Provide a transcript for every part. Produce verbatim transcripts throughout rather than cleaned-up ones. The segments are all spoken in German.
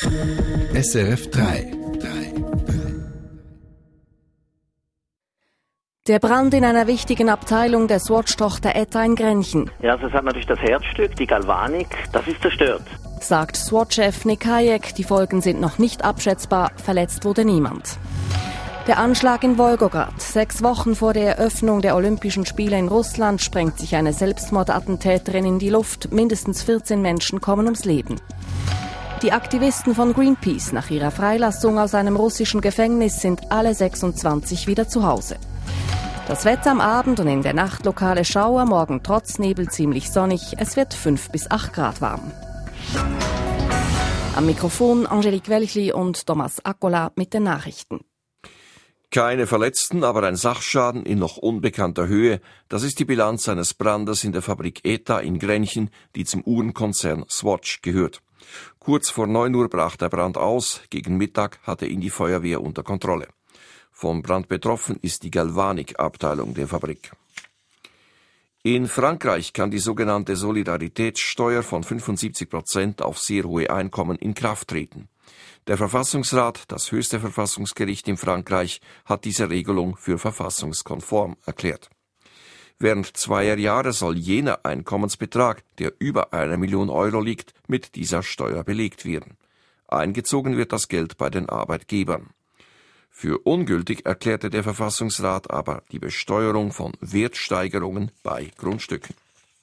S R F drei. Der Brand in einer wichtigen Abteilung der Swatch-Tochter E T A in Grenchen. Ja, also es hat natürlich das Herzstück, die Galvanik, das ist zerstört. Sagt Swatch-Chef Nick Hayek, die Folgen sind noch nicht abschätzbar, verletzt wurde niemand. Der Anschlag in Wolgograd. Sechs Wochen vor der Eröffnung der Olympischen Spiele in Russland sprengt sich eine Selbstmordattentäterin in die Luft. Mindestens vierzehn Menschen kommen ums Leben. Die Aktivisten von Greenpeace nach ihrer Freilassung aus einem russischen Gefängnis sind alle sechsundzwanzig wieder zu Hause. Das Wetter am Abend und in der Nacht lokale Schauer, morgen trotz Nebel ziemlich sonnig. Es wird fünf bis acht Grad warm. Am Mikrofon Angelique Welchli und Thomas Accola mit den Nachrichten. Keine Verletzten, aber ein Sachschaden in noch unbekannter Höhe. Das ist die Bilanz eines Brandes in der Fabrik E T A in Grenchen, die zum Uhrenkonzern Swatch gehört. Kurz vor neun Uhr brach der Brand aus. Gegen Mittag hatte ihn die Feuerwehr unter Kontrolle. Vom Brand betroffen ist die Galvanik-Abteilung der Fabrik. In Frankreich kann die sogenannte Solidaritätssteuer von fünfundsiebzig Prozent auf sehr hohe Einkommen in Kraft treten. Der Verfassungsrat, das höchste Verfassungsgericht in Frankreich, hat diese Regelung für verfassungskonform erklärt. Während zweier Jahre soll jener Einkommensbetrag, der über eine Million Euro liegt, mit dieser Steuer belegt werden. Eingezogen wird das Geld bei den Arbeitgebern. Für ungültig erklärte der Verfassungsrat aber die Besteuerung von Wertsteigerungen bei Grundstücken.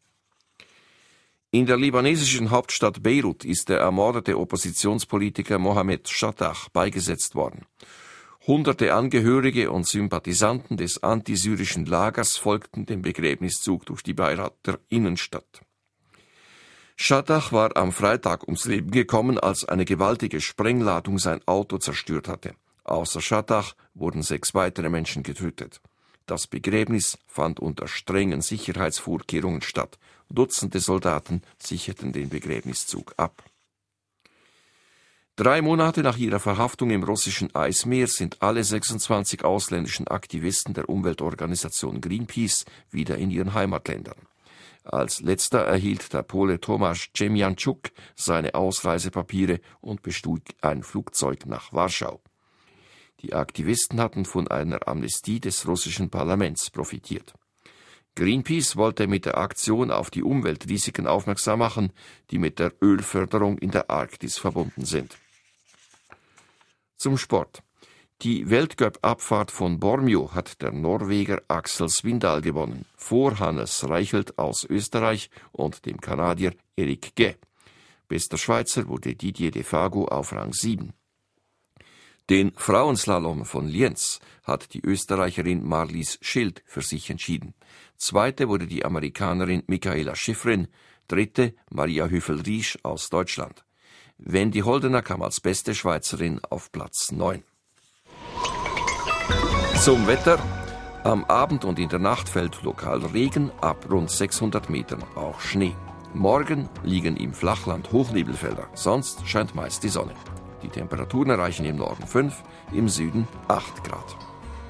In der libanesischen Hauptstadt Beirut ist der ermordete Oppositionspolitiker Mohamed Shattah beigesetzt worden. Hunderte Angehörige und Sympathisanten des antisyrischen Lagers folgten dem Begräbniszug durch die Beiruter Innenstadt. Shattah war am Freitag ums Leben gekommen, als eine gewaltige Sprengladung sein Auto zerstört hatte. Außer Shattah wurden sechs weitere Menschen getötet. Das Begräbnis fand unter strengen Sicherheitsvorkehrungen statt. Dutzende Soldaten sicherten den Begräbniszug ab. Drei Monate nach ihrer Verhaftung im russischen Eismeer sind alle sechsundzwanzig ausländischen Aktivisten der Umweltorganisation Greenpeace wieder in ihren Heimatländern. Als letzter erhielt der Pole Tomasz Ciemianczuk seine Ausreisepapiere und bestieg ein Flugzeug nach Warschau. Die Aktivisten hatten von einer Amnestie des russischen Parlaments profitiert. Greenpeace wollte mit der Aktion auf die Umweltrisiken aufmerksam machen, die mit der Ölförderung in der Arktis verbunden sind. Zum Sport. Die Weltcup-Abfahrt von Bormio hat der Norweger Axel Svindal gewonnen, vor Hannes Reichelt aus Österreich und dem Kanadier Eric Gay. Bester Schweizer wurde Didier Defago auf Rang sieben. Den Frauenslalom von Lienz hat die Österreicherin Marlies Schild für sich entschieden. Zweite wurde die Amerikanerin Michaela Schifrin, dritte Maria Höfel-Riesch aus Deutschland. Wendy Holdener kam als beste Schweizerin auf Platz neun. Zum Wetter. Am Abend und in der Nacht fällt lokal Regen, ab rund sechshundert Metern auch Schnee. Morgen liegen im Flachland Hochnebelfelder, sonst scheint meist die Sonne. Die Temperaturen erreichen im Norden fünf, im Süden acht Grad.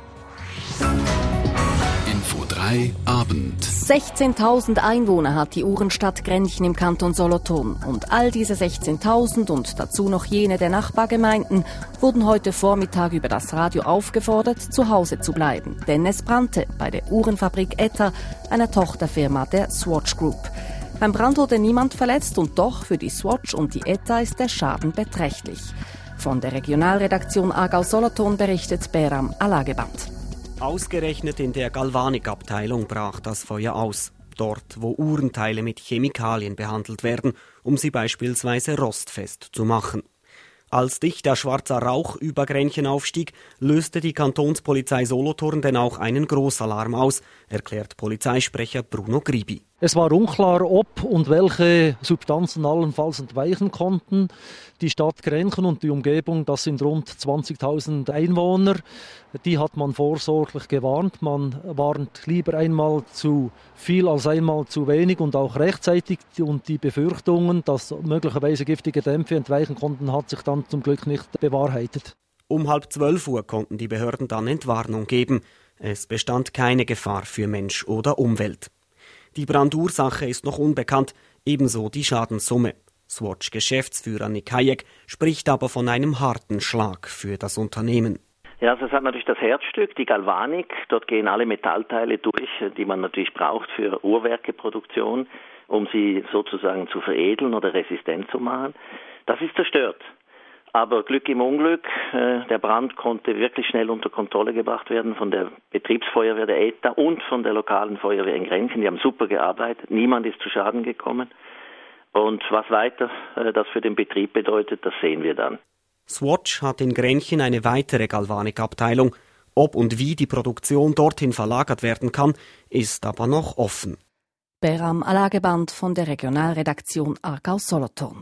Info drei Abend. sechzehntausend Einwohner hat die Uhrenstadt Grenchen im Kanton Solothurn. Und all diese sechzehntausend und dazu noch jene der Nachbargemeinden wurden heute Vormittag über das Radio aufgefordert, zu Hause zu bleiben. Denn es brannte bei der Uhrenfabrik E T A, einer Tochterfirma der Swatch Group. Beim Brand wurde niemand verletzt und doch für die Swatch und die E T A ist der Schaden beträchtlich. Von der Regionalredaktion Aargau-Solothurn berichtet Beram Alageband. Ausgerechnet in der Galvanik-Abteilung brach das Feuer aus. Dort, wo Uhrenteile mit Chemikalien behandelt werden, um sie beispielsweise rostfest zu machen. Als dichter schwarzer Rauch über Grenchen aufstieg, löste die Kantonspolizei Solothurn denn auch einen Grossalarm aus, erklärt Polizeisprecher Bruno Gribi. Es war unklar, ob und welche Substanzen allenfalls entweichen konnten. Die Stadt Grenchen und die Umgebung, das sind rund zwanzigtausend Einwohner, die hat man vorsorglich gewarnt. Man warnt lieber einmal zu viel als einmal zu wenig und auch rechtzeitig. Und die Befürchtungen, dass möglicherweise giftige Dämpfe entweichen konnten, hat sich dann zum Glück nicht bewahrheitet. Um halb zwölf Uhr konnten die Behörden dann Entwarnung geben. Es bestand keine Gefahr für Mensch oder Umwelt. Die Brandursache ist noch unbekannt, ebenso die Schadenssumme. Swatch-Geschäftsführer Nick Hayek spricht aber von einem harten Schlag für das Unternehmen. Ja, also es hat natürlich das Herzstück, die Galvanik. Dort gehen alle Metallteile durch, die man natürlich braucht für Uhrwerkeproduktion, um sie sozusagen zu veredeln oder resistent zu machen. Das ist zerstört. Aber Glück im Unglück, äh, der Brand konnte wirklich schnell unter Kontrolle gebracht werden von der Betriebsfeuerwehr der E T A und von der lokalen Feuerwehr in Grenchen. Die haben super gearbeitet, niemand ist zu Schaden gekommen. Und was weiter äh, das für den Betrieb bedeutet, das sehen wir dann. Swatch hat in Grenchen eine weitere Galvanik-Abteilung. Ob und wie die Produktion dorthin verlagert werden kann, ist aber noch offen. Beram Alageband von der Regionalredaktion Aargau-Solothurn.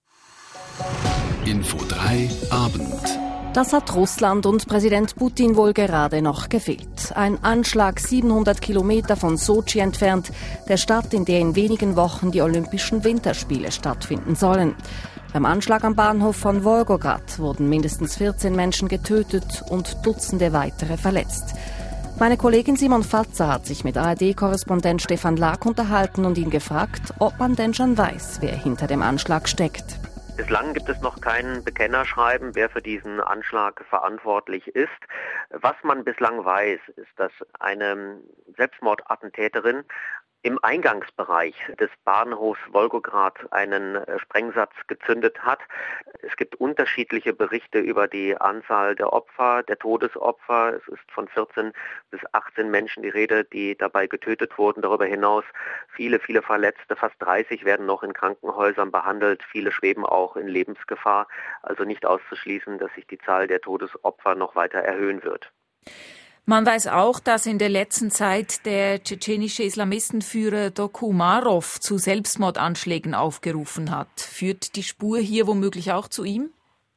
Info drei Abend. Das hat Russland und Präsident Putin wohl gerade noch gefehlt. Ein Anschlag siebenhundert Kilometer von Sotschi entfernt, der Stadt, in der in wenigen Wochen die Olympischen Winterspiele stattfinden sollen. Beim Anschlag am Bahnhof von Wolgograd wurden mindestens vierzehn Menschen getötet und Dutzende weitere verletzt. Meine Kollegin Simon Fatzer hat sich mit A R D-Korrespondent Stefan Laak unterhalten und ihn gefragt, ob man denn schon weiß, wer hinter dem Anschlag steckt. Bislang gibt es noch kein Bekennerschreiben, wer für diesen Anschlag verantwortlich ist. Was man bislang weiß, ist, dass eine Selbstmordattentäterin im Eingangsbereich des Bahnhofs Wolgograd einen Sprengsatz gezündet hat. Es gibt unterschiedliche Berichte über die Anzahl der Opfer, der Todesopfer. Es ist von vierzehn bis achtzehn Menschen die Rede, die dabei getötet wurden. Darüber hinaus viele, viele Verletzte. Fast dreißig werden noch in Krankenhäusern behandelt. Viele schweben auch in Lebensgefahr. Also nicht auszuschließen, dass sich die Zahl der Todesopfer noch weiter erhöhen wird. Man weiß auch, dass in der letzten Zeit der tschetschenische Islamistenführer Doku Umarov zu Selbstmordanschlägen aufgerufen hat. Führt die Spur hier womöglich auch zu ihm?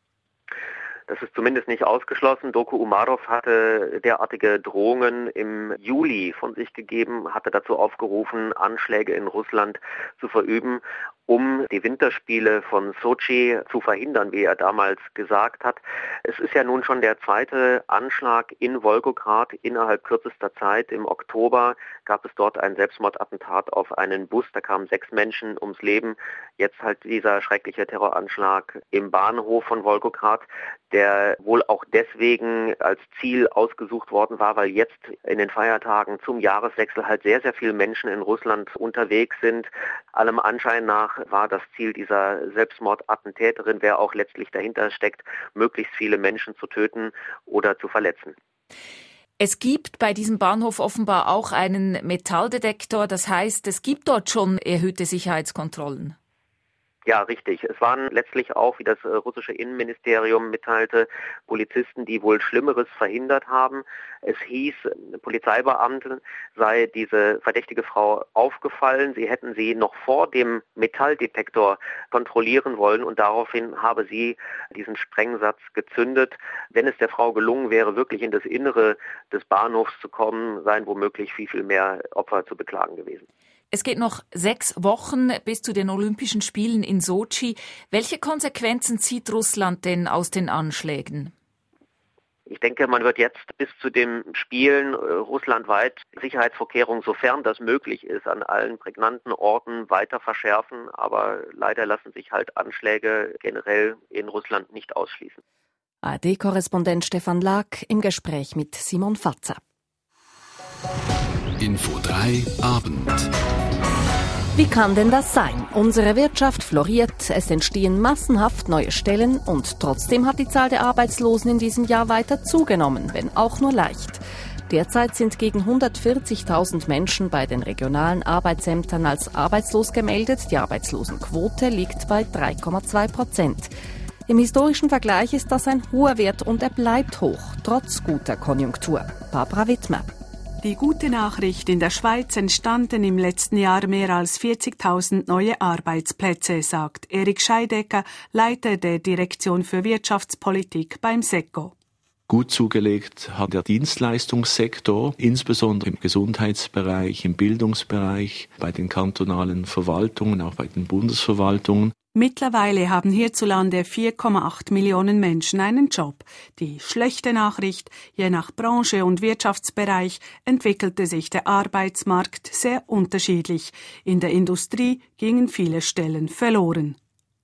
Das ist zumindest nicht ausgeschlossen. Doku Umarov hatte derartige Drohungen im Juli von sich gegeben, hatte dazu aufgerufen, Anschläge in Russland zu verüben, um die Winterspiele von Sotschi zu verhindern, wie er damals gesagt hat. Es ist ja nun schon der zweite Anschlag in Wolgograd innerhalb kürzester Zeit. Im Oktober gab es dort ein Selbstmordattentat auf einen Bus, da kamen sechs Menschen ums Leben. Jetzt halt dieser schreckliche Terroranschlag im Bahnhof von Wolgograd, der wohl auch deswegen als Ziel ausgesucht worden war, weil jetzt in den Feiertagen zum Jahreswechsel halt sehr, sehr viele Menschen in Russland unterwegs sind. Allem Anschein nach war das Ziel dieser Selbstmordattentäterin, wer auch letztlich dahinter steckt, möglichst viele Menschen zu töten oder zu verletzen. Es gibt bei diesem Bahnhof offenbar auch einen Metalldetektor. Das heißt, es gibt dort schon erhöhte Sicherheitskontrollen. Ja, richtig. Es waren letztlich auch, wie das russische Innenministerium mitteilte, Polizisten, die wohl Schlimmeres verhindert haben. Es hieß, Polizeibeamten sei diese verdächtige Frau aufgefallen. Sie hätten sie noch vor dem Metalldetektor kontrollieren wollen und daraufhin habe sie diesen Sprengsatz gezündet. Wenn es der Frau gelungen wäre, wirklich in das Innere des Bahnhofs zu kommen, seien womöglich viel, viel mehr Opfer zu beklagen gewesen. Es geht noch sechs Wochen bis zu den Olympischen Spielen in Sotschi. Welche Konsequenzen zieht Russland denn aus den Anschlägen? Ich denke, man wird jetzt bis zu den Spielen äh, russlandweit Sicherheitsvorkehrungen, sofern das möglich ist, an allen prägnanten Orten weiter verschärfen. Aber leider lassen sich halt Anschläge generell in Russland nicht ausschließen. A R D-Korrespondent Stefan Laak im Gespräch mit Simon Fatzer. Info drei Abend. Wie kann denn das sein? Unsere Wirtschaft floriert, es entstehen massenhaft neue Stellen und trotzdem hat die Zahl der Arbeitslosen in diesem Jahr weiter zugenommen, wenn auch nur leicht. Derzeit sind gegen hundertvierzigtausend Menschen bei den regionalen Arbeitsämtern als arbeitslos gemeldet. Die Arbeitslosenquote liegt bei drei Komma zwei Prozent. Im historischen Vergleich ist das ein hoher Wert und er bleibt hoch, trotz guter Konjunktur. Barbara Wittmer. Die gute Nachricht: In der Schweiz entstanden im letzten Jahr mehr als vierzigtausend neue Arbeitsplätze, sagt Erik Scheidecker, Leiter der Direktion für Wirtschaftspolitik beim SECO. Gut zugelegt hat der Dienstleistungssektor, insbesondere im Gesundheitsbereich, im Bildungsbereich, bei den kantonalen Verwaltungen, auch bei den Bundesverwaltungen. Mittlerweile haben hierzulande vier Komma acht Millionen Menschen einen Job. Die schlechte Nachricht: Je nach Branche und Wirtschaftsbereich entwickelte sich der Arbeitsmarkt sehr unterschiedlich. In der Industrie gingen viele Stellen verloren.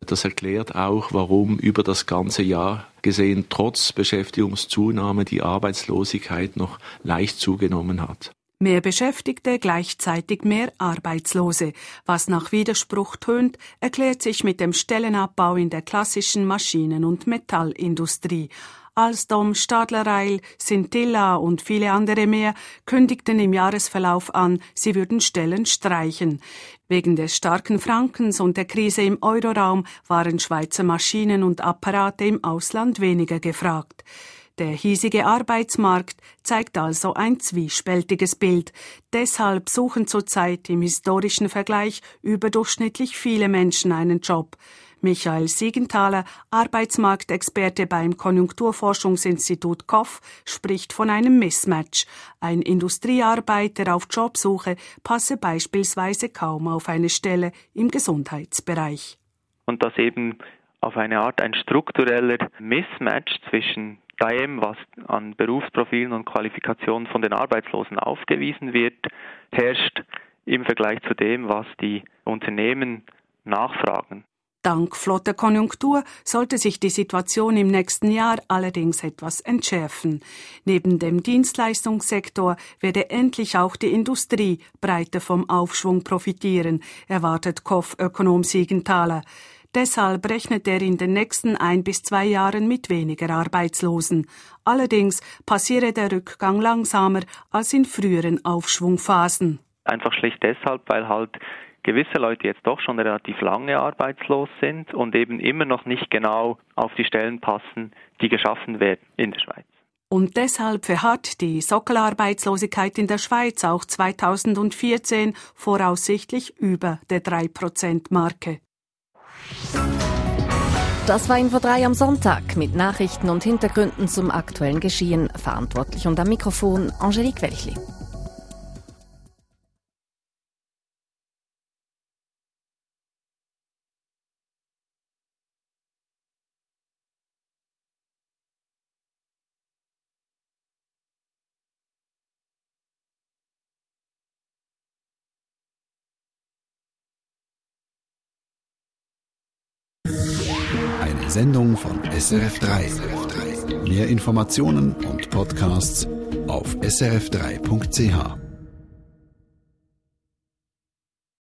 Das erklärt auch, warum über das ganze Jahr gesehen trotz Beschäftigungszunahme die Arbeitslosigkeit noch leicht zugenommen hat. Mehr Beschäftigte, gleichzeitig mehr Arbeitslose. Was nach Widerspruch tönt, erklärt sich mit dem Stellenabbau in der klassischen Maschinen- und Metallindustrie. Alstom, Stadler-Rail, Scintilla und viele andere mehr kündigten im Jahresverlauf an, sie würden Stellen streichen. Wegen des starken Frankens und der Krise im Euroraum waren Schweizer Maschinen und Apparate im Ausland weniger gefragt. Der hiesige Arbeitsmarkt zeigt also ein zwiespältiges Bild. Deshalb suchen zurzeit im historischen Vergleich überdurchschnittlich viele Menschen einen Job. Michael Siegenthaler, Arbeitsmarktexperte beim Konjunkturforschungsinstitut K O F, spricht von einem Mismatch. Ein Industriearbeiter auf Jobsuche passe beispielsweise kaum auf eine Stelle im Gesundheitsbereich. Und dass eben auf eine Art ein struktureller Mismatch zwischen dem, was an Berufsprofilen und Qualifikationen von den Arbeitslosen aufgewiesen wird, herrscht im Vergleich zu dem, was die Unternehmen nachfragen. Dank flotter Konjunktur sollte sich die Situation im nächsten Jahr allerdings etwas entschärfen. Neben dem Dienstleistungssektor werde endlich auch die Industrie breiter vom Aufschwung profitieren, erwartet K O F-Ökonom Siegenthaler. Deshalb rechnet er in den nächsten ein bis zwei Jahren mit weniger Arbeitslosen. Allerdings passiere der Rückgang langsamer als in früheren Aufschwungphasen. Einfach schlicht deshalb, weil halt gewisse Leute jetzt doch schon relativ lange arbeitslos sind und eben immer noch nicht genau auf die Stellen passen, die geschaffen werden in der Schweiz. Und deshalb verharrt die Sockelarbeitslosigkeit in der Schweiz auch zweitausendvierzehn voraussichtlich über der drei Prozent Marke. Das war Info drei am Sonntag mit Nachrichten und Hintergründen zum aktuellen Geschehen. Verantwortlich und am Mikrofon Angelique Welchli. Eine Sendung von S R F drei. Mehr Informationen und Podcasts auf s r f drei punkt c h.